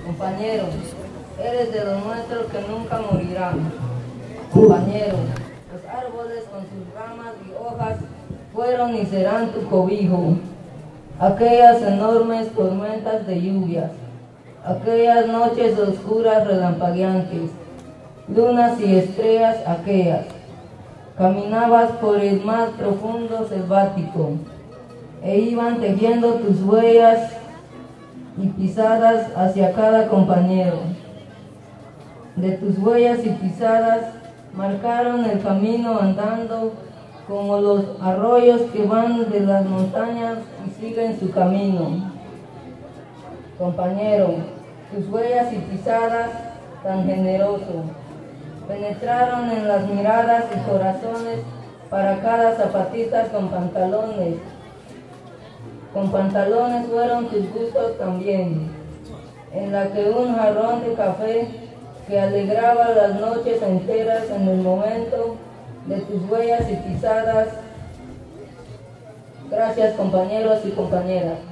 Compañero, eres de los nuestros que nunca morirán. Compañero, los árboles con sus ramas y hojas fueron y serán tu cobijo. Aquellas enormes tormentas de lluvias, aquellas noches oscuras relampagueantes, lunas y estrellas aquellas. Caminabas por el más profundo selvático e iban tejiendo tus huellas y pisadas hacia cada compañero. De tus huellas y pisadas marcaron el camino andando como los arroyos que van de las montañas y siguen su camino. Compañero, tus huellas y pisadas tan generoso penetraron en las miradas y corazones para cada zapatista con pantalones. Con pantalones fueron tus gustos también, en la que un jarrón de café que alegraba las noches enteras en el momento de tus huellas y pisadas. Gracias, compañeros y compañeras.